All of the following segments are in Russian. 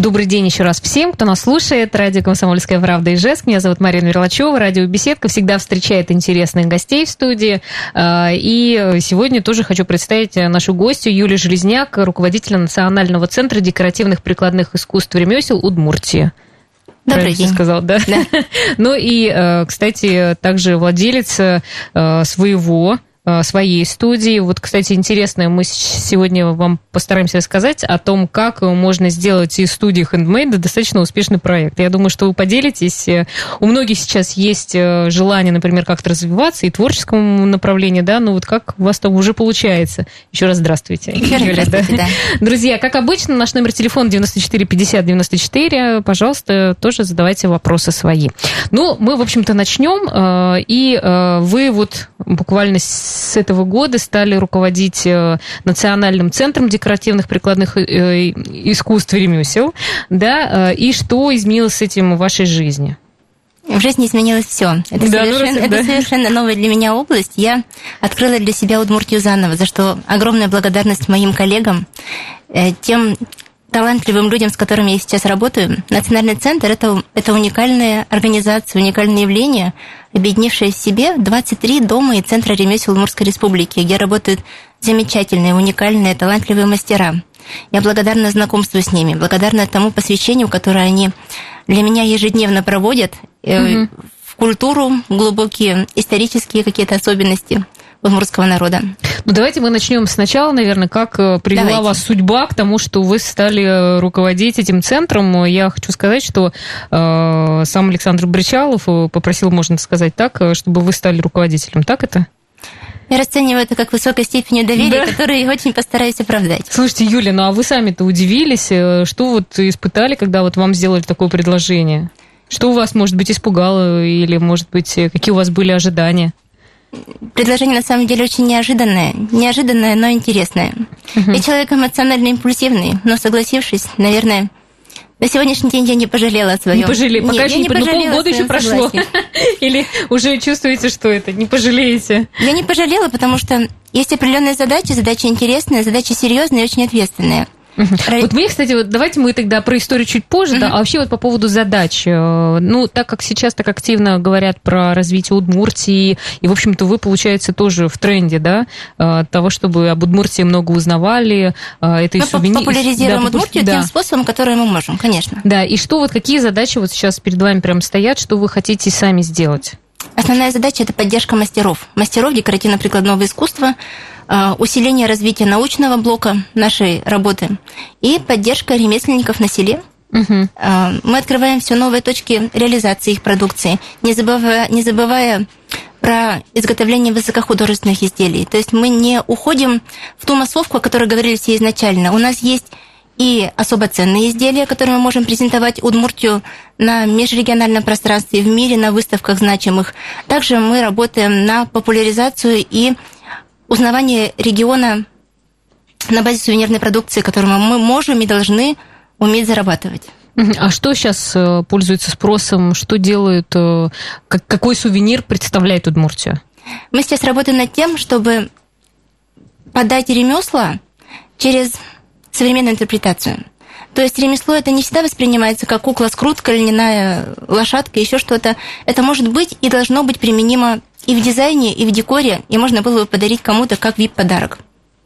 Добрый день еще раз всем, кто нас слушает. Радио «Комсомольская правда» Ижевск. Меня зовут Марина Мерлачева. Радио «Беседка» всегда встречает интересных гостей в студии. И сегодня тоже хочу представить нашу гостью Юлию Железняк, руководителя Национального центра декоративных прикладных искусств и ремесел Удмуртии. Добрый день. Сказал, да? Да. Ну и, кстати, также владелец своей студии. Вот, кстати, интересно, мы сегодня вам постараемся рассказать о том, как можно сделать из студии хендмейда достаточно успешный проект. Я думаю, что вы поделитесь. У многих сейчас есть желание, например, как-то развиваться и в творческом направлении, да, но вот как у вас там уже получается. Еще раз здравствуйте. Юля, да. Друзья, как обычно, наш номер телефона 94 50 94. Пожалуйста, тоже задавайте вопросы свои. Ну, мы, в общем-то, начнем. И вы вот буквально с этого года стали руководить Национальным центром декоративных прикладных искусств и ремесел, да, и что изменилось с этим в вашей жизни? В жизни изменилось все. Это совершенно новая для меня область. Я открыла для себя Удмуртию заново, за что огромная благодарность моим коллегам, тем талантливым людям, с которыми я сейчас работаю. Национальный центр – это уникальная организация, уникальное явление, объединившее в себе 23 дома и центра ремесел Удмуртской республики, где работают замечательные, уникальные, талантливые мастера. Я благодарна знакомству с ними, благодарна тому посвящению, которое они для меня ежедневно проводят в культуру, в глубокие исторические какие-то особенности удмуртского народа. Ну, давайте мы начнем сначала, наверное, как привела вас судьба к тому, что вы стали руководить этим центром. Я хочу сказать, что сам Александр Бричалов попросил, можно сказать так, чтобы вы стали руководителем. Так это? Я расцениваю это как высокой степенью доверия, которую очень постараюсь оправдать. Слушайте, Юля, ну а вы сами-то удивились, что вот испытали, когда вот вам сделали такое предложение? Что у вас, может быть, испугало, или, может быть, какие у вас были ожидания? Предложение, на самом деле, очень неожиданное, но интересное. Я человек эмоционально импульсивный, но, согласившись, наверное, на сегодняшний день я не пожалела о своем. Не пожалела, пока еще не полгода еще прошло. Или уже чувствуете, что это, не пожалеете? Я не пожалела, потому что есть определенные задачи интересные, задачи серьезные и очень ответственные. Вот мне, кстати, давайте мы тогда про историю чуть позже, да, а вообще вот по поводу задач. Ну, так как сейчас так активно говорят про развитие Удмуртии, и, в общем-то, вы, получается, тоже в тренде, да, того, чтобы об Удмуртии много узнавали. Это мы популяризируем Удмуртию тем способом, который мы можем, конечно. Да, и что вот, какие задачи вот сейчас перед вами прям стоят, что вы хотите сами сделать? Основная задача – это поддержка мастеров декоративно-прикладного искусства, усиление развития научного блока нашей работы и поддержка ремесленников на селе. Мы открываем все новые точки реализации их продукции, не забывая про изготовление высокохудожественных изделий. То есть мы не уходим в ту массовку, о которой говорили все изначально. У нас есть и особо ценные изделия, которые мы можем презентовать Удмуртию на межрегиональном пространстве, в мире, на выставках значимых. Также мы работаем на популяризацию и узнавание региона на базе сувенирной продукции, которую мы можем и должны уметь зарабатывать. А что сейчас пользуется спросом? Что делают? Какой сувенир представляет Удмуртию? Мы сейчас работаем над тем, чтобы подать ремесла через современную интерпретацию. То есть ремесло это не всегда воспринимается как кукла-скрутка, льняная лошадка, еще что-то. Это может быть и должно быть применимо и в дизайне, и в декоре, и можно было бы подарить кому-то как VIP-подарок.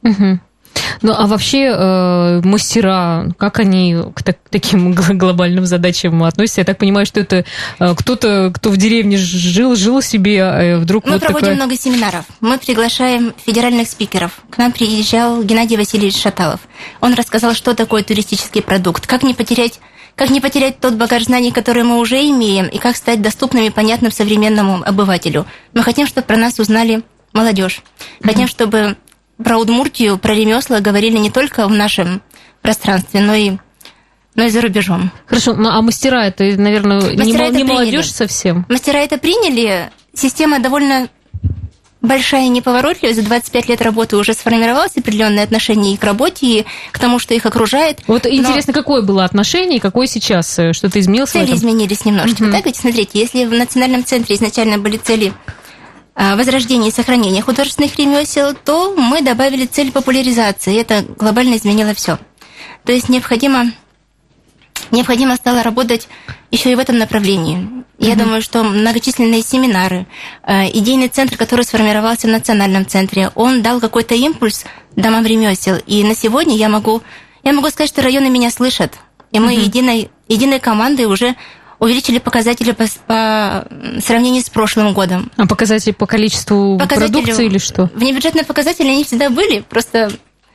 Ну, а вообще мастера, как они к таким глобальным задачам относятся? Я так понимаю, что это кто-то, кто в деревне жил себе, вдруг... Мы проводим много семинаров. Мы приглашаем федеральных спикеров. К нам приезжал Геннадий Васильевич Шаталов. Он рассказал, что такое туристический продукт, как не потерять тот багаж знаний, который мы уже имеем, и как стать доступным и понятным современному обывателю. Мы хотим, чтобы про нас узнали молодежь. Хотим, чтобы про Удмуртию, про ремесла говорили не только в нашем пространстве, но и за рубежом. Хорошо, ну а мастера это, наверное, не молодежь совсем? Мастера это приняли. Система довольно большая и неповоротливая. За 25 лет работы уже сформировалось определенное отношение и к работе, и к тому, что их окружает. Вот интересно, какое было отношение и какое сейчас? Что-то изменилось в этом? Цели изменились немножечко. Так ведь, смотрите, если в Национальном центре изначально были цели возрождения и сохранения художественных ремесел, то мы добавили цель популяризации, и это глобально изменило все. То есть необходимо необходимо стало работать еще и в этом направлении. Я думаю, что многочисленные семинары, идейный центр, который сформировался в национальном центре, он дал какой-то импульс домам ремесел. И на сегодня я могу сказать, что районы меня слышат. И мы единой командой уже увеличили показатели по сравнению с прошлым годом. А показатели по количеству продукции или что? Внебюджетные показатели, они всегда были, просто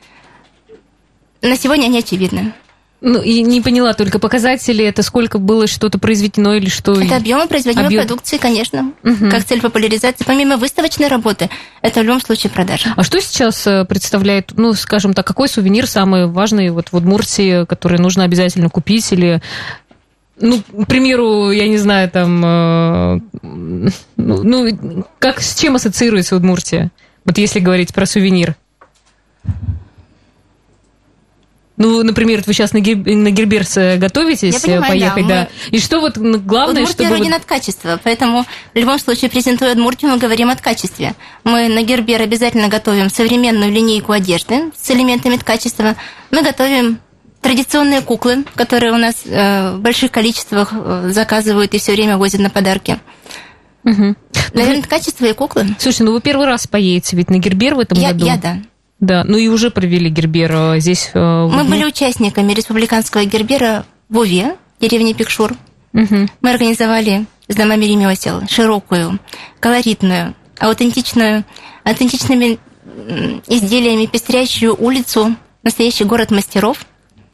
на сегодня они очевидны. Ну, и не поняла, только показатели, это сколько было что-то произведено или что? Это объемы производимой продукции, конечно, как цель популяризации. Помимо выставочной работы, это в любом случае продажа. А что сейчас представляет, ну, скажем так, какой сувенир самый важный вот в Удмуртии, который нужно обязательно купить или... Ну, к примеру, я не знаю, там, как с чем ассоциируется Удмуртия? Вот если говорить про сувенир. Ну, например, вы сейчас на Герберс готовитесь поехать, да? И что вот главное, Удмуртия чтобы... родина от качества, поэтому в любом случае, презентуя Удмуртию, мы говорим о качестве. Мы на Гербер обязательно готовим современную линейку одежды с элементами качества. Мы готовим традиционные куклы, которые у нас в больших количествах заказывают и все время возят на подарки. Наверное, качество и куклы. Слушай, вы первый раз поедете ведь на Гербер в этом году? Я да. Да, ну и уже провели Гербер здесь. Мы были участниками республиканского Гербера в Уве, деревне Пикшур. Мы организовали с домами ремесел широкую, колоритную, аутентичными изделиями пестрящую улицу, настоящий город мастеров.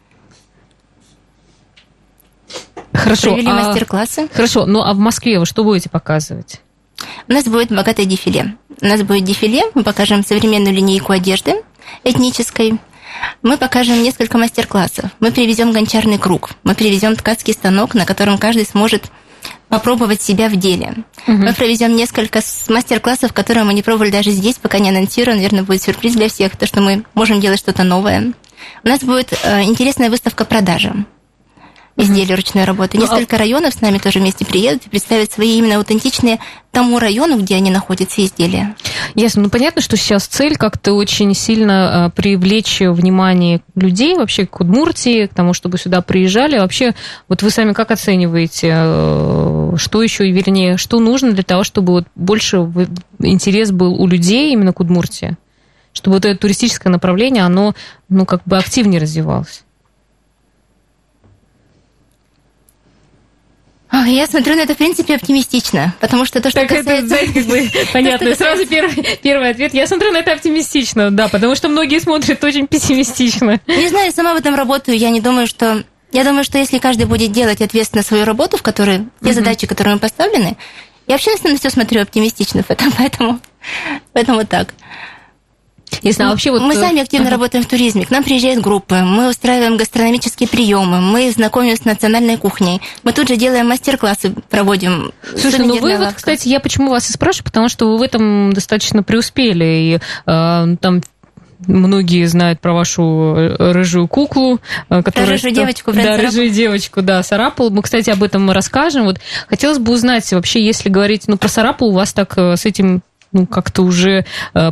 Хорошо. Провели мастер-классы. Хорошо, ну а в Москве вы что будете показывать? У нас будет богатое дефиле. У нас будет дефиле, мы покажем современную линейку одежды этнической. Мы покажем несколько мастер-классов. Мы привезем гончарный круг, мы привезем ткацкий станок, на котором каждый сможет попробовать себя в деле. Мы проведем несколько мастер-классов, которые мы не пробовали даже здесь, пока не анонсируем. Наверное, будет сюрприз для всех, то, что мы можем делать что-то новое. У нас будет интересная выставка продажи изделий ручной работы. Несколько районов с нами тоже вместе приедут и представят свои именно аутентичные тому району, где они находятся, изделия. Ясно. Ну, понятно, что сейчас цель как-то очень сильно привлечь внимание людей вообще к Удмуртии, к тому, чтобы сюда приезжали. Вообще, вот вы сами как оцениваете, что еще, вернее, что нужно для того, чтобы вот больше интерес был у людей именно к Удмуртии? Чтобы вот это туристическое направление, оно, ну, как бы активнее развивалось? Я смотрю на это, в принципе, оптимистично, потому что то, что касается... это, знаете, как бы понятно. Сразу первый ответ. Я смотрю на это оптимистично, да, потому что многие смотрят очень пессимистично. Не знаю, я сама в этом работаю, я думаю, что если каждый будет делать ответственно свою работу, в которой те задачи, которые мы поставлены, я вообще на все смотрю оптимистично, поэтому так. Если, вообще мы сами активно работаем в туризме. К нам приезжают группы, мы устраиваем гастрономические приемы, мы знакомимся с национальной кухней. Мы тут же делаем мастер-классы, проводим. Слушай, ну вы вот, кстати, я почему вас и спрашиваю, потому что вы в этом достаточно преуспели. И там многие знают про вашу рыжую куклу, которая... Рыжую девочку, да, рыжую девочку, да, Сарапул. Мы, кстати, об этом расскажем. Вот хотелось бы узнать, вообще, если говорить, про Сарапул, у вас так с этим... как-то уже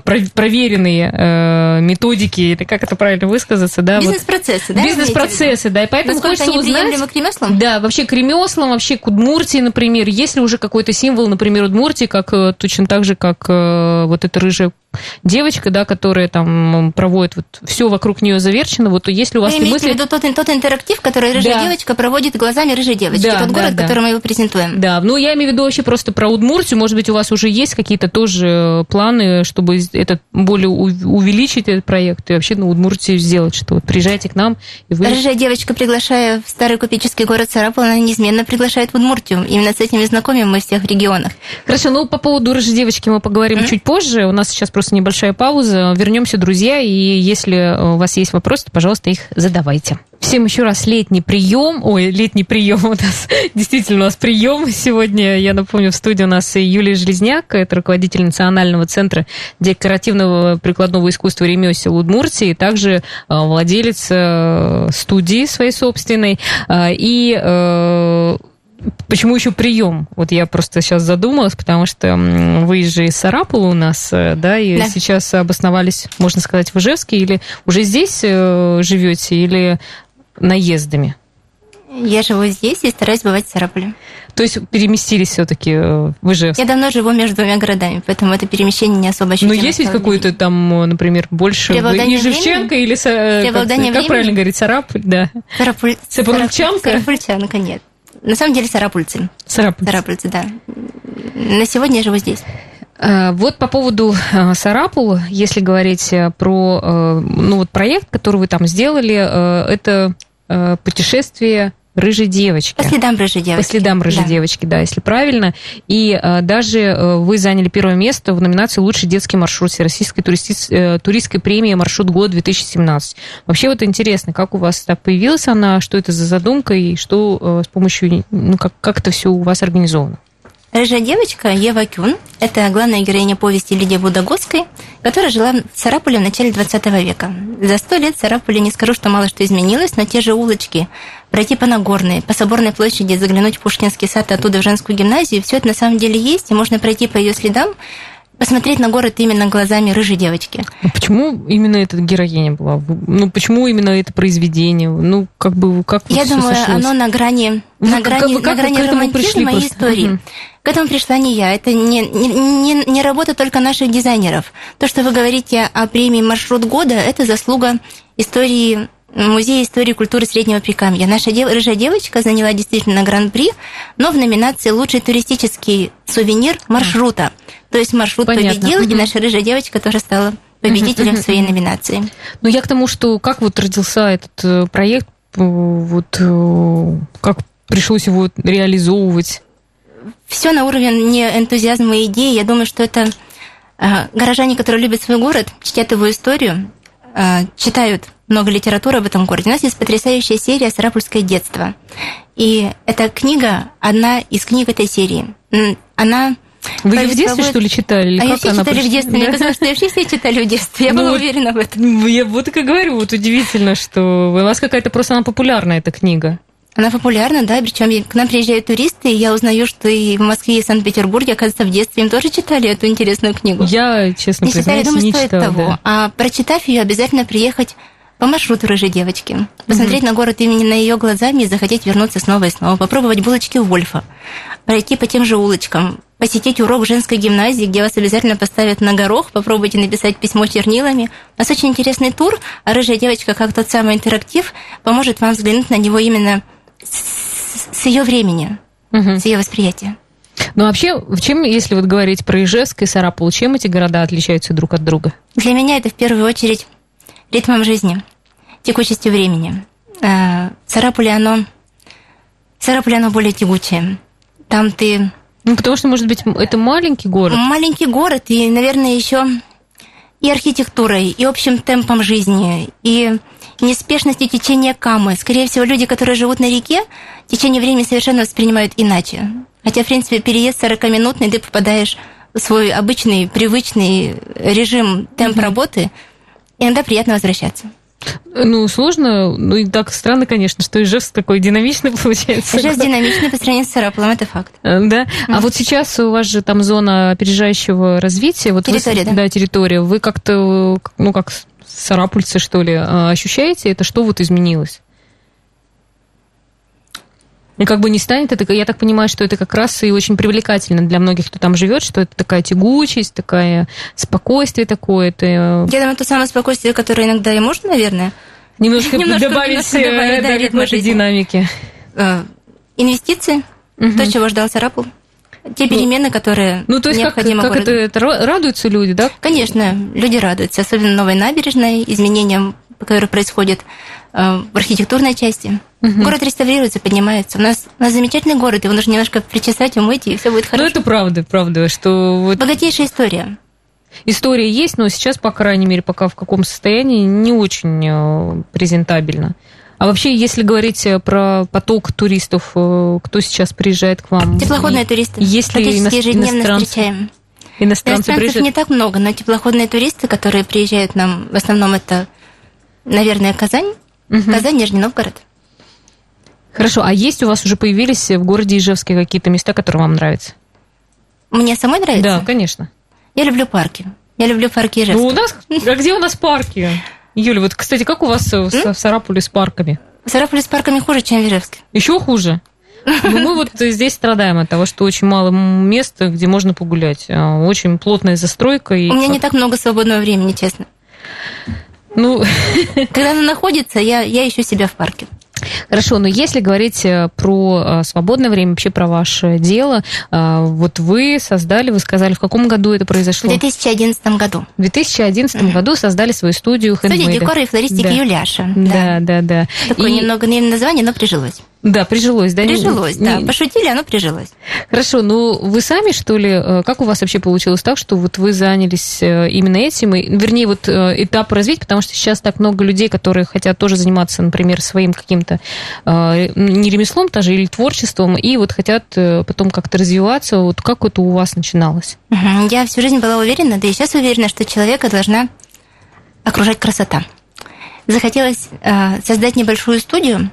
проверенные методики, или как это правильно высказаться, да? Бизнес-процессы, да? Бизнес-процессы, да, и поэтому насколько хочется узнать... приемлемы к ремеслам? Да, вообще к ремеслам, вообще к Удмуртии, например. Есть ли уже какой-то символ, например, Удмуртии, как точно так же, как вот эта рыжая девочка, да, которая там проводит, вот все вокруг нее завершено, вот есть ли у вас мысли... Вы имеете в виду тот интерактив, который рыжая девочка проводит глазами рыжей девочки, тот город, который мы его презентуем? Да, ну я имею в виду вообще просто про Удмуртию, может быть, у вас уже есть какие-то тоже планы, чтобы это более увеличить этот проект и вообще на Удмуртию сделать, что вот приезжайте к нам и вы... Рыжая девочка, приглашая в старый купеческий город Сарапул, она неизменно приглашает в Удмуртию. Именно с этими знакомим мы всех в регионах. Хорошо, ну по поводу рыжей девочки мы поговорим чуть позже. У нас сейчас просто небольшая пауза. Вернемся, друзья, и если у вас есть вопросы, то, пожалуйста, их задавайте. Всем еще раз летний прием у нас действительно у нас прием сегодня. Я напомню, в студии у нас Юлия Железняк, это руководитель Национального центра декоративного прикладного искусства ремесел Удмуртии, также владелец студии своей собственной. И почему еще прием? Вот я просто сейчас задумалась, потому что вы же из Сарапула у нас, да, и сейчас обосновались, можно сказать, в Ижевске, или уже здесь живете, или наездами? Я живу здесь и стараюсь бывать в Сарапуле. То есть переместились все-таки в Ижевск? Я давно живу между двумя городами, поэтому это перемещение не особо ощутимо. Но есть ведь какой-то там, например, больше Ижевчанка или, как правильно говорить, Сараполь? Да. Сарапульчанка? Сарапульчанка, нет. На самом деле сарапульцы. Сарапульцы, да. На сегодня я живу здесь. Вот по поводу Сарапула, если говорить про проект, который вы там сделали, это путешествие рыжей девочки. По следам рыжей девочки. По следам рыжей девочки, да, если правильно. И даже вы заняли первое место в номинации «Лучший детский маршрут» Всероссийской туристской премии «Маршрут года-2017». Вообще вот интересно, как у вас так появилась она, что это за задумка и что с помощью, как это все у вас организовано? Рыжая девочка Ева Кюн – это главная героиня повести Лидии Будагоцкой, которая жила в Сарапуле в начале 20 века. За 100 лет в Сарапуле не скажу, что мало что изменилось, но те же улочки, пройти по Нагорной, по Соборной площади, заглянуть в Пушкинский сад, оттуда в женскую гимназию, все это на самом деле есть, и можно пройти по ее следам, посмотреть на город именно глазами рыжей девочки. А почему именно эта героиня была? Почему именно это произведение? Как я думаю, оно на грани романтизма и истории. Угу. К этому пришла не я. Это не работа только наших дизайнеров. То, что вы говорите о премии «Маршрут года», это заслуга истории Музея истории и культуры Среднего Прикамья. Наша рыжая девочка заняла действительно гран-при, но в номинации «Лучший туристический сувенир маршрута». То есть маршрут победил, и наша рыжая девочка тоже стала победителем в своей номинации. Я к тому, что как родился этот проект, как пришлось его реализовывать? Все на уровне энтузиазма и идеи. Я думаю, что это горожане, которые любят свой город, чтят его историю, читают много литературы об этом городе. У нас есть потрясающая серия «Сарапульское детство». И эта книга одна из книг этой серии. Вы ее в детстве, что ли, читали? Или ее все читали в детстве. Мне казалось, что вообще все читали в детстве. Я была уверена в этом. Я вот и говорю, удивительно, что у вас какая-то просто она популярная, эта книга. Она популярна, да, причем к нам приезжают туристы, и я узнаю, что и в Москве, и в Санкт-Петербурге, оказывается, в детстве им тоже читали эту интересную книгу. Я, честно признаюсь, не читала. Стоит того. Да. А прочитав ее, обязательно приехать по маршруту рыжей девочки, посмотреть на город именно на ее глазами и захотеть вернуться снова и снова, попробовать булочки у Вольфа, пройти по тем же улочкам, посетить урок женской гимназии, где вас обязательно поставят на горох, попробуйте написать письмо чернилами. У нас очень интересный тур, а рыжая девочка, как тот самый интерактив, поможет вам взглянуть на него именно с ее времени, с ее восприятия. Вообще, чем, если говорить про Ижевск и Сарапул, чем эти города отличаются друг от друга? Для меня это в первую очередь ритмом жизни, текучестью времени. Сарапуле оно более тягучее. Там ты... потому что, может быть, это маленький город? Маленький город, и, наверное, еще и архитектурой, и общим темпом жизни, и неспешностью течения Камы. Скорее всего, люди, которые живут на реке, течение времени совершенно воспринимают иначе. Хотя, в принципе, переезд 40-минутный, ты попадаешь в свой обычный, привычный режим, темп работы, иногда приятно возвращаться. Сложно, и так странно, конечно, что Ижевск такой динамичный получается. Ижевск динамичный по сравнению с Сарапулом, это факт. Да? А вот сейчас у вас же там зона опережающего развития. Территория, да? Да, территория. Вы как-то, как сарапульцы, что ли, ощущаете это? Что изменилось? И не станет это, я так понимаю, что это как раз и очень привлекательно для многих, кто там живет, что это такая тягучесть, такое спокойствие такое. Я думаю, то самое спокойствие, которое иногда и можно, наверное, немножко добавить какой-то динамики. Инвестиции, то, чего ждал Сарапул. Те перемены, которые необходимы городу. Как это радуются люди, да? Конечно, люди радуются, особенно новой набережной, изменениям, которые происходят в архитектурной части. Город реставрируется, поднимается. У нас замечательный город, его нужно немножко причесать, умыть, и все будет хорошо. Это правда, что... Богатейшая история. История есть, но сейчас, по крайней мере, пока в каком состоянии, не очень презентабельно. А вообще, если говорить про поток туристов, кто сейчас приезжает к вам? Теплоходные туристы. Практически ежедневно встречаем. Иностранцев не так много, но теплоходные туристы, которые приезжают к нам, в основном это, наверное, Казань, Нижний Новгород. Хорошо, а есть у вас уже появились в городе Ижевске какие-то места, которые вам нравятся? Мне самой нравится? Да, конечно. Я люблю парки. Я люблю парки Ижевска. А где у нас парки? Юля, кстати, как у вас в Сарапуле с парками? Сараполе с парками хуже, чем в Ижевске. Еще хуже? Ну, мы вот здесь страдаем от того, что очень мало места, где можно погулять. Очень плотная застройка. И... У меня не так много свободного времени, честно. Ну... Когда оно находится, я ищу себя в парке. Хорошо, но если говорить про свободное время, вообще про ваше дело, вот вы создали, вы сказали, в каком году это произошло? В 2011 году. В 2011 году создали свою студию хендмейда. Студия декора и флористики Юляша. Да. Такое немного наивное название, но прижилось. Да, прижилось, да? Прижилось, да. Пошутили, оно прижилось. Хорошо, ну вы сами, что ли, как у вас вообще получилось так, что вот вы занялись именно этим, вернее, вот этап развития, потому что сейчас так много людей, которые хотят тоже заниматься, например, своим каким-то не ремеслом даже или творчеством, и вот хотят потом как-то развиваться. Вот как это у вас начиналось? Я всю жизнь была уверена, да и сейчас уверена, что человека должна окружать красота. Захотелось создать небольшую студию,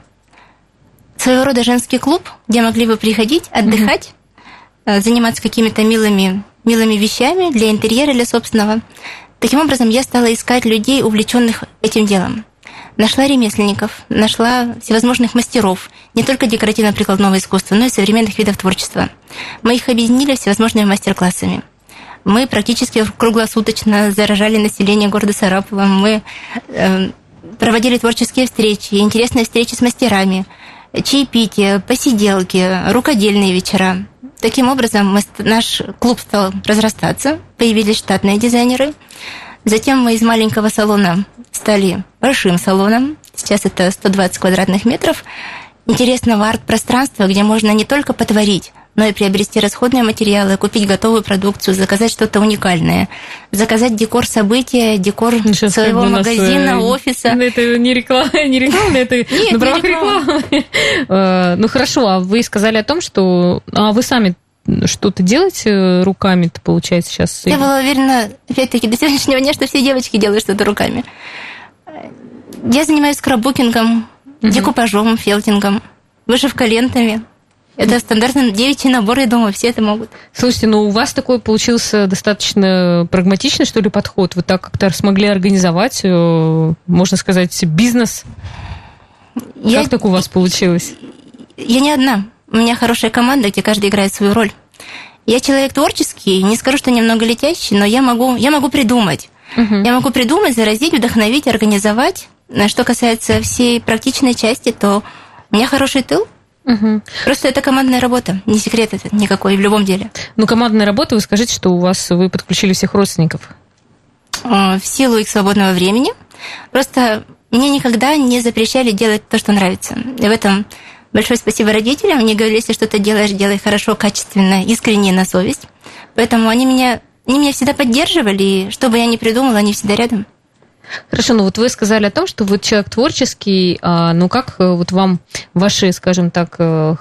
своего рода женский клуб, где могли бы приходить, отдыхать, заниматься какими-то милыми вещами для интерьера, для собственного. Таким образом, я стала искать людей, увлеченных этим делом. Нашла ремесленников, нашла всевозможных мастеров, не только декоративно-прикладного искусства, но и современных видов творчества. Мы их объединили всевозможными мастер-классами. Мы практически круглосуточно заражали население города Сарапова. Мы проводили творческие встречи, интересные встречи с мастерами, чаепития, посиделки, рукодельные вечера. Таким образом, наш клуб стал разрастаться, появились штатные дизайнеры. Затем мы из маленького салона стали большим салоном. Сейчас это 120 квадратных метров интересного арт-пространства, где можно не только потворить, но и приобрести расходные материалы, купить готовую продукцию, заказать что-то уникальное, заказать декор события, декор своего магазина, офиса. Это не реклама, это на правах рекламы. Ну хорошо, а вы сказали о том, что вы сами что-то делаете руками-то, получается, сейчас? Я была уверена, опять-таки, до сегодняшнего дня, что все девочки делают что-то руками. Я занимаюсь скраббукингом, декупажом, фелтингом, вышивкой лентами. Это стандартный девичий набор, я думаю, все это могут. Слушайте, ну у вас такой получился достаточно прагматичный, что ли, подход? Вы так как-то смогли организовать, можно сказать, бизнес? Как так у вас получилось? Я не одна. У меня хорошая команда, где каждый играет свою роль. Я человек творческий, не скажу, что немного летящий, но я могу придумать. Я могу придумать, заразить, вдохновить, организовать. Что касается всей практичной части, то у меня хороший тыл. Просто это командная работа, не секрет это никакой в любом деле. Ну, командная работа, вы скажите, что вы подключили всех родственников? В силу их свободного времени. Просто мне никогда не запрещали делать то, что нравится. И в этом большое спасибо родителям. Они говорили, если что-то делаешь, делай хорошо, качественно, искренне, на совесть. Поэтому они меня всегда поддерживали, и что бы я ни придумала, они всегда рядом. Хорошо, ну вот вы сказали о том, что вы человек творческий, ну как вот вам ваши, скажем так,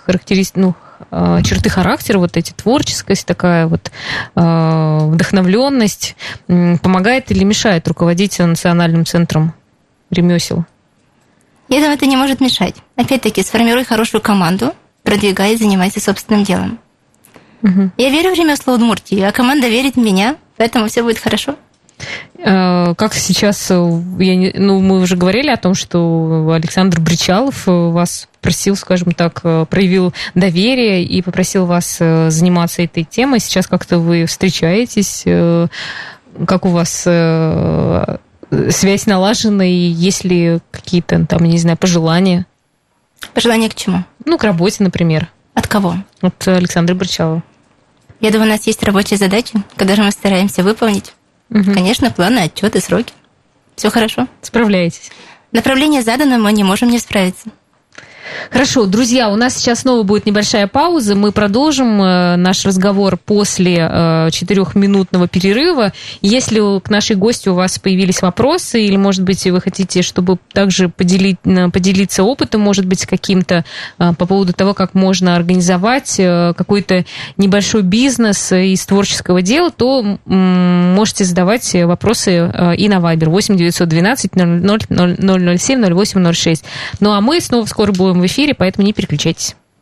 черты характера, вот эти творческость, такая вот вдохновленность, помогает или мешает руководить Национальным центром ремесел? Я думаю, это не может мешать. Опять-таки, сформируй хорошую команду, продвигай, занимайся собственным делом. Я верю в ремесло Удмуртии, а команда верит в меня, поэтому все будет хорошо. Как сейчас, мы уже говорили о том, что Александр Бричалов вас просил, скажем так, проявил доверие и попросил вас заниматься этой темой. Сейчас как-то вы встречаетесь, как у вас связь налажена, и есть ли какие-то там, не знаю, пожелания? Пожелания к чему? Ну, к работе, например. От кого? От Александра Бричалова. Я думаю, у нас есть рабочие задачи, которые мы стараемся выполнить. Конечно, планы, отчеты, сроки. Все хорошо. Справляетесь. Направление задано, мы не можем не справиться. Хорошо, друзья, у нас сейчас снова будет небольшая пауза. Мы продолжим наш разговор после 4-минутного перерыва. Если к нашей гости у вас появились вопросы, или, может быть, вы хотите, чтобы также поделиться опытом, может быть, каким-то по поводу того, как можно организовать какой-то небольшой бизнес из творческого дела, то можете задавать вопросы и на Viber 8 912 00 007 08 06. Ну а мы снова скоро будем в эфире, поэтому не переключайтесь.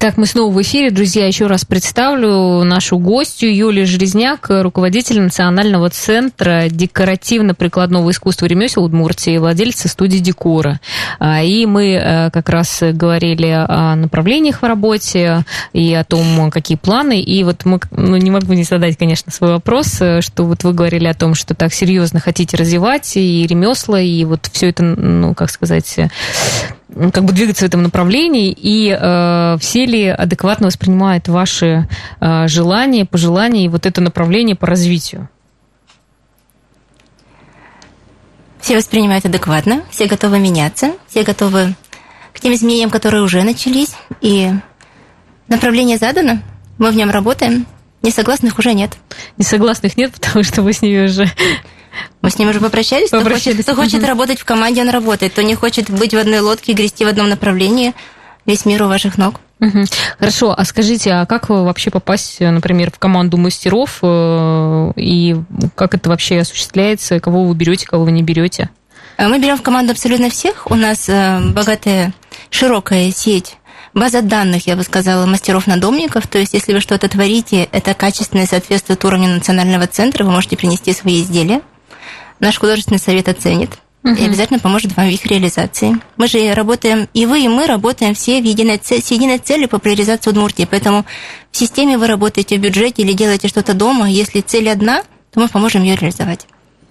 Так, мы снова в эфире. Друзья, еще раз представлю нашу гостью Юлия Железняк, руководитель Национального центра декоративно-прикладного искусства ремесел Удмуртии, владельца студии декора. И мы как раз говорили о направлениях в работе и о том, какие планы. И вот мы, не могу не задать, конечно, свой вопрос, что вот вы говорили о том, что так серьезно хотите развивать и ремесла, и вот все это, как сказать, как бы двигаться в этом направлении, и все ли адекватно воспринимают ваши желания, пожелания и вот это направление по развитию? Все воспринимают адекватно, все готовы меняться, все готовы к тем изменениям, которые уже начались, и направление задано, мы в нем работаем, несогласных уже нет. Несогласных нет, потому что вы с ними уже... Мы с ним уже попрощались. Кто хочет работать в команде, он работает. Кто не хочет быть в одной лодке и грести в одном направлении, весь мир у ваших ног. Хорошо, а скажите, а как вообще попасть, например, в команду мастеров, и как это вообще осуществляется, кого вы берете, кого вы не берете? Мы берем в команду абсолютно всех. У нас богатая, широкая сеть, база данных, я бы сказала, мастеров-надомников. То есть, если вы что-то творите, это качественно соответствует уровню национального центра, вы можете принести свои изделия. Наш художественный совет оценит и обязательно поможет вам в их реализации. Мы же работаем, и вы, и мы работаем все с единой целью популяризации Удмуртии. Поэтому в системе вы работаете в бюджете или делаете что-то дома. Если цель одна, то мы поможем ее реализовать.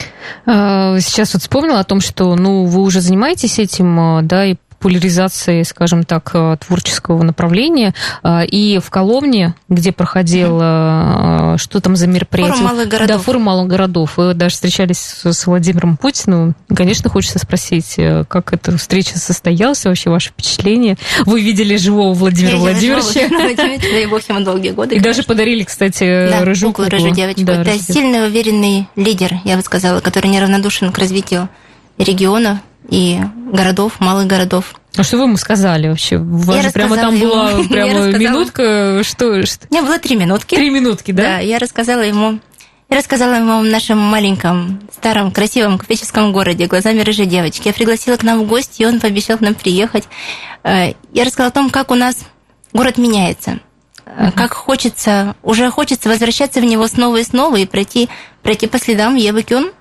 Сейчас вот вспомнила о том, что вы уже занимаетесь этим, да, и популяризацией, скажем так, творческого направления. И в Коломне, где проходил, что там за мероприятие? Форум малых городов. Да, форум малых городов. Вы даже встречались с Владимиром Путиным. Конечно, хочется спросить, как эта встреча состоялась, вообще ваши впечатления. Вы видели живого Владимира Владимировича. Дай бог ему долгие годы. И даже подарили, кстати, рыжую куклу. Рыжую девочку. Да, это сильный, уверенный лидер, я бы сказала, который неравнодушен к развитию региона и городов, малых городов. А что вы ему сказали вообще? У вас же прямо там была минутка. Что? У меня было 3 минутки. 3 минутки, да? Да, я рассказала ему о нашем маленьком, старом, красивом купеческом городе глазами рыжей девочки. Я пригласила к нам в гости, и он пообещал к нам приехать. Я рассказала о том, как у нас город меняется, как уже хочется возвращаться в него снова и снова и пройти по следам Евы Кюн.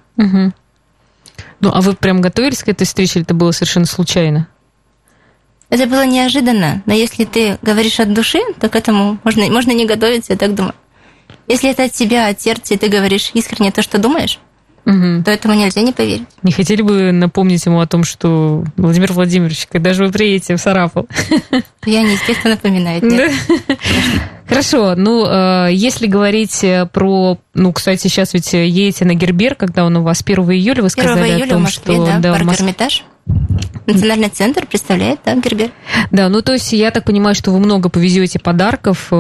А вы прям готовились к этой встрече, или это было совершенно случайно? Это было неожиданно, но если ты говоришь от души, то к этому можно не готовиться, я так думаю. Если это от себя, от сердца, и ты говоришь искренне то, что думаешь, то этому нельзя не поверить. Не хотели бы напомнить ему о том, что Владимир Владимирович, когда же вы приедете в Сарафов? Я не из тех, кто напоминает, нет. Хорошо, если говорить про... кстати, сейчас ведь едете на Гербер, когда он у вас 1 июля, вы сказали 1 июля о том, в Москве, что... да, парк Эрмитаж. Национальный центр представляет, да, Гербер. Да, то есть я так понимаю, что вы много повезете подарков,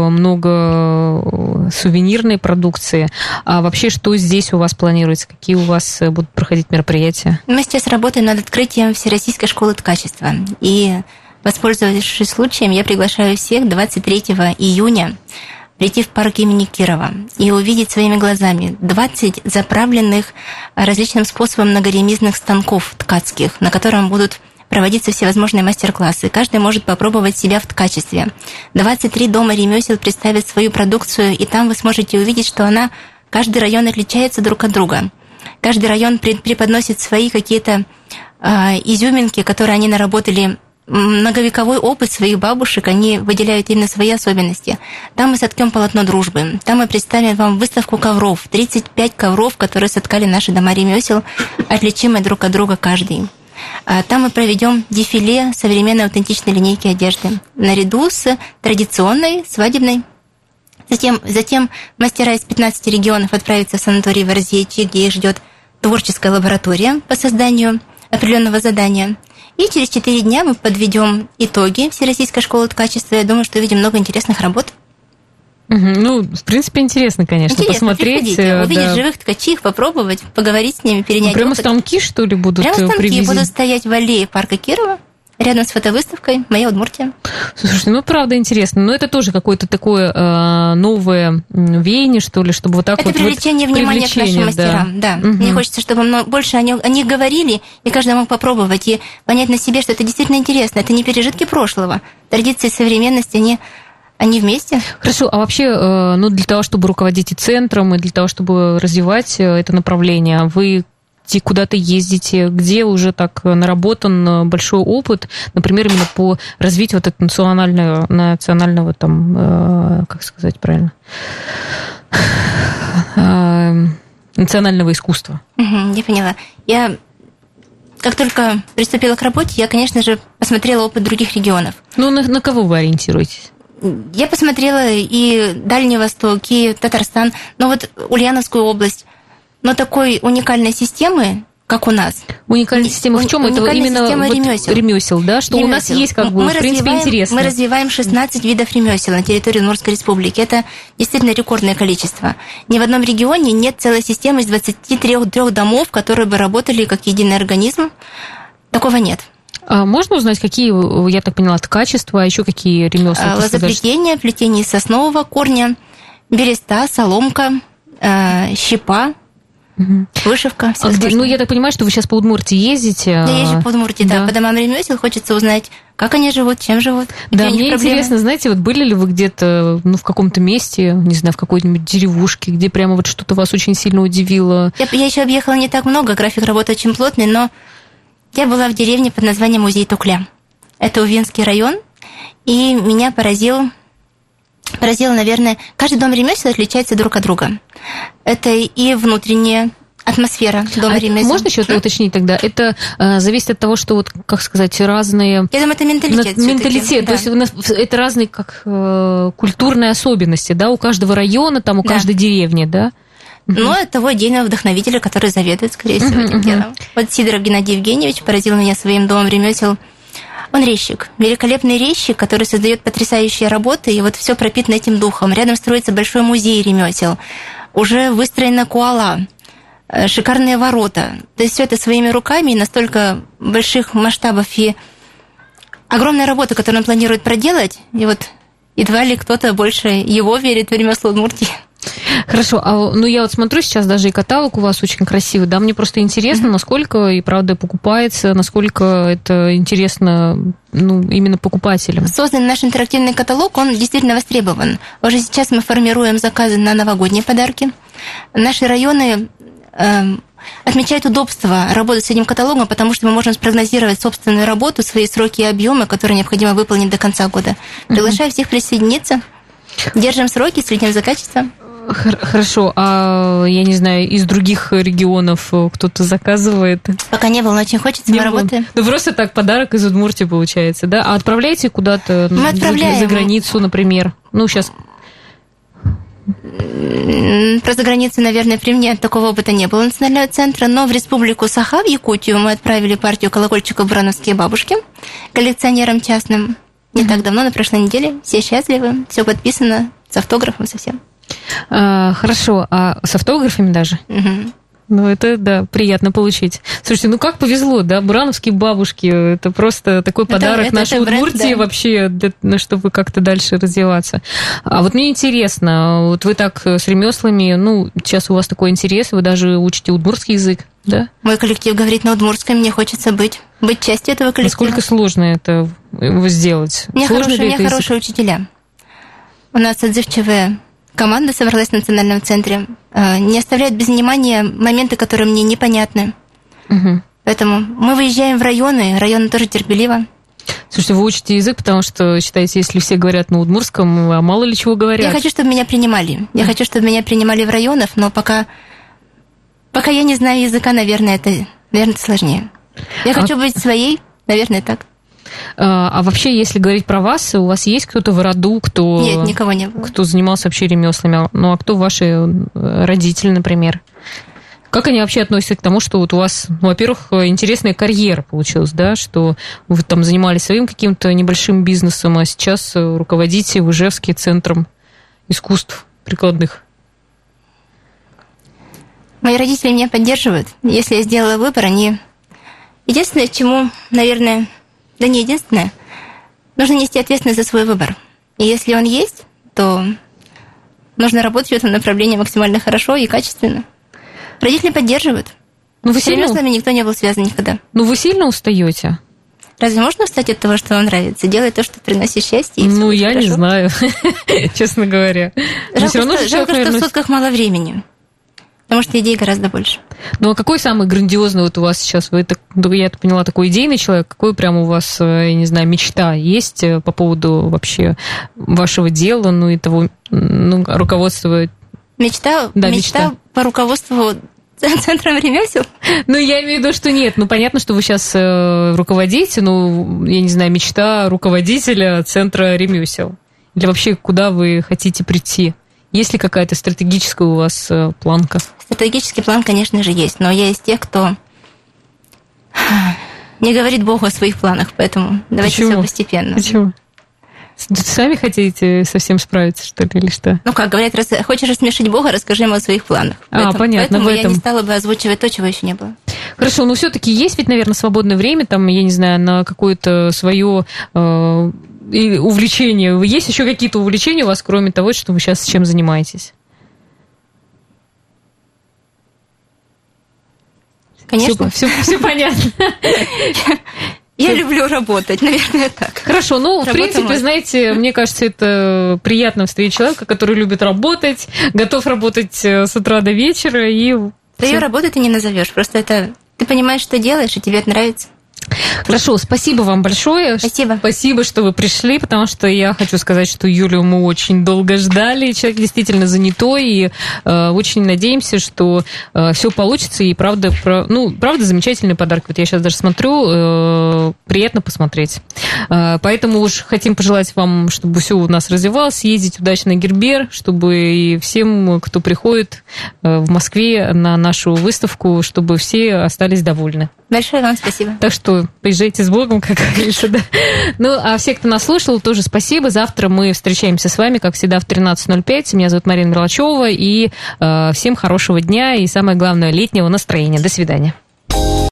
много сувенирной продукции. А вообще, что здесь у вас планируется? Какие у вас будут проходить мероприятия? Мы сейчас работаем над открытием Всероссийской школы ткачества. И, воспользовавшись случаем, я приглашаю всех 23 июня прийти в парк имени Кирова и увидеть своими глазами 20 заправленных различным способом многоремизных станков ткацких, на котором будут проводиться всевозможные мастер-классы. Каждый может попробовать себя в ткачестве. 23 дома ремесел представят свою продукцию, и там вы сможете увидеть, что каждый район отличается друг от друга. Каждый район преподносит свои какие-то изюминки, которые они наработали, многовековой опыт своих бабушек, они выделяют именно свои особенности. Там мы соткем полотно дружбы. Там мы представим вам выставку ковров. 35 ковров, которые соткали наши дома ремесел, отличимые друг от друга каждый. Там мы проведем дефиле современной аутентичной линейки одежды, наряду с традиционной, свадебной. Затем мастера из 15 регионов отправятся в санаторий Варзиечи, где их ждет творческая лаборатория по созданию определенного задания. И через 4 дня мы подведем итоги Всероссийской школы ткачества. Я думаю, что увидим много интересных работ. В принципе, интересно, конечно, посмотреть. Увидеть живых ткачей, попробовать, поговорить с ними, перенять прямо опыт. Станки, что ли, будут привезены? Прямо станки привезены? Будут стоять в аллее парка Кирова, рядом с фотовыставкой «Моя Удмуртия». Слушайте, правда интересно. Но это тоже какое-то такое новое веяние, что ли, чтобы вот так это привлечение внимания к нашим мастерам, да. Мне хочется, чтобы больше о них говорили, и каждый мог попробовать и понять на себе, что это действительно интересно. Это не пережитки прошлого. Традиции и современность, они Они вместе. Хорошо, а вообще, ну, для того, чтобы руководить и центром, и для того, чтобы развивать это направление, вы куда-то ездите, где уже так наработан большой опыт, например, именно по развитию вот этого национального там, как сказать правильно, национального искусства? Я поняла. Я как только приступила к работе, я, конечно же, посмотрела опыт других регионов. Ну, на кого вы ориентируетесь? Я посмотрела и Дальний Восток, и Татарстан, но вот Ульяновскую область. Но такой уникальной системы, как у нас. Уникальная система в чем? Это именно вот ремесел, да? Что ремесел. У нас есть, как бы, в принципе, интересно. Мы развиваем 16 видов ремесел на территории Удмуртской республики. Это действительно рекордное количество. Ни в одном регионе нет целой системы из 23 домов, которые бы работали как единый организм. Такого нет. А можно узнать, какие, я так поняла, качества, а еще какие ремесла? Лозоплетение, плетение из соснового корня, береста, соломка, щепа. Вышивка. Ну, я так понимаю, что вы сейчас по Удмуртии ездите. Я езжу по Удмуртии, да. По домам ремесел хочется узнать, как они живут, чем живут. Да, мне интересно, знаете, вот были ли вы где-то, ну, в каком-то месте, не знаю, в какой-нибудь деревушке, где прямо вот что-то вас очень сильно удивило? Я еще объехала не так много, график работы очень плотный, но я была в деревне под названием Музей Тукля. Это Увинский район, и меня поразило, наверное, каждый дом ремесел отличается друг от друга. Это и внутренняя атмосфера дома ремесел. Можно еще уточнить тогда? Это зависит от того, что, вот, как сказать, разные... Я думаю, это менталитет. Менталитет, да. То есть у нас это разные как культурные особенности, да, у каждого района, там, у каждой деревни, да? Но от того идейного вдохновителя, который заведует, скорее всего, этим делом. Вот Сидоров Геннадий Евгеньевич поразил меня своим домом ремесел. Он резчик, великолепный резчик, который создает потрясающие работы, и вот все пропитано этим духом. Рядом строится большой музей ремесел, уже выстроена куала, шикарные ворота. То есть все это своими руками и настолько больших масштабов и огромная работа, которую он планирует проделать, и вот едва ли кто-то больше его верит в ремесло Удмуртии. Хорошо, ну я вот смотрю сейчас даже и каталог у вас очень красивый, да, мне просто интересно, насколько и правда покупается, насколько это интересно, ну, именно покупателям. Созданный наш интерактивный каталог, он действительно востребован. Уже сейчас мы формируем заказы на новогодние подарки. Наши районы отмечают удобство работы с этим каталогом, потому что мы можем спрогнозировать собственную работу, свои сроки и объемы, которые необходимо выполнить до конца года. Приглашаю всех присоединиться. Держим сроки, следим за качеством. Хорошо, а я не знаю, из других регионов кто-то заказывает? Пока не было, но очень хочется, мы работаем. Ну, просто так, подарок из Удмуртии получается, да? А отправляете куда-то за границу, например? Ну, сейчас... Про заграницу, наверное, при мне такого опыта не было национального центра, но в республику Саха, в Якутию, мы отправили партию колокольчиков «Бурановские бабушки» коллекционерам частным. Не так давно, на прошлой неделе. Все счастливы, все подписано, с автографом совсем. Хорошо, а с автографами даже? Ну, это, да, приятно получить. Слушайте, ну как повезло, да, бурановские бабушки, это просто такой подарок нашей Удмуртии вообще, чтобы как-то дальше развиваться. А вот мне интересно, вот вы так с ремеслами, ну, сейчас у вас такой интерес, вы даже учите удмуртский язык, да? Мой коллектив говорит на удмуртском, мне хочется быть частью этого коллектива. Насколько сложно это сделать? У меня хорошие учителя. У нас отзывчивые команда собралась в национальном центре, не оставляют без внимания моменты, которые мне непонятны. Поэтому мы выезжаем в районы тоже терпеливо. Слушайте, вы учите язык, потому что, считаете, если все говорят на удмуртском, а мало ли чего говорят? Я хочу, чтобы меня принимали. Я хочу, чтобы меня принимали в районах, но пока я не знаю языка, наверное, это сложнее. Я хочу быть своей, наверное, так. А вообще, если говорить про вас, у вас есть кто-то в роду, кто... Нет, никого не было. Кто занимался вообще ремеслами? Ну, а кто ваши родители, например? Как они вообще относятся к тому, что вот у вас, ну, во-первых, интересная карьера получилась, да, что вы там занимались своим каким-то небольшим бизнесом, а сейчас руководите в Ижевске центром искусств прикладных? Мои родители меня поддерживают. Если я сделала выбор, они... Единственное, чему, наверное... Да не единственное. Нужно нести ответственность за свой выбор. И если он есть, то нужно работать в этом направлении максимально хорошо и качественно. Родители поддерживают. С ремеслами никто не был связан никогда. Ну, вы сильно устаете? Разве можно устать от того, что вам нравится? Делай то, что приносит счастье. Ну, я не знаю, честно говоря. Жалко, что в сутках мало времени. Потому что идей гораздо больше. Ну, а какой самый грандиозный вот у вас сейчас? Вы, я поняла, такой идейный человек. Какой прям у вас, я не знаю, мечта есть по поводу вообще вашего дела, ну и того, ну, руководства? Мечта по руководству центром ремесел? Ну, я имею в виду, что нет. Ну, понятно, что вы сейчас руководите, ну, я не знаю, мечта руководителя центра ремесел. Или вообще, куда вы хотите прийти? Есть ли какая-то стратегическая у вас планка? Стратегический план, конечно же, есть. Но я из тех, кто не говорит Богу о своих планах, поэтому давайте все постепенно. Почему? Сами хотите совсем справиться, что ли, или что? Ну, как говорят, хочешь рассмешить Бога, расскажи ему о своих планах. Понятно. Поэтому я не стала бы озвучивать то, чего еще не было. Хорошо, но все-таки есть ведь, наверное, свободное время, там, я не знаю, на какое-то свое увлечение. Есть еще какие-то увлечения у вас, кроме того, что вы сейчас чем занимаетесь? Конечно. Все понятно. Я люблю работать, наверное, так. Хорошо, ну, в принципе, знаете, мне кажется, это приятно встретить человека, который любит работать, готов работать с утра до вечера. Твою работу ты не назовешь, просто это ты понимаешь, что делаешь, и тебе это нравится. Хорошо, спасибо вам большое. Спасибо. Спасибо, что вы пришли, потому что я хочу сказать, что Юлию мы очень долго ждали. Человек действительно занятой, и очень надеемся, что все получится. И правда замечательный подарок. Вот я сейчас даже смотрю, приятно посмотреть. Поэтому уж хотим пожелать вам, чтобы все у нас развивалось, съездить удачно на Гербер, чтобы и всем, кто приходит в Москве на нашу выставку, чтобы все остались довольны. Большое вам спасибо. Так что поезжайте с Богом, как говорится, да. Ну, а все, кто нас слушал, тоже спасибо. Завтра мы встречаемся с вами, как всегда, в 13:05. Меня зовут Марина Мерлачева, и всем хорошего дня и, самое главное, летнего настроения. До свидания.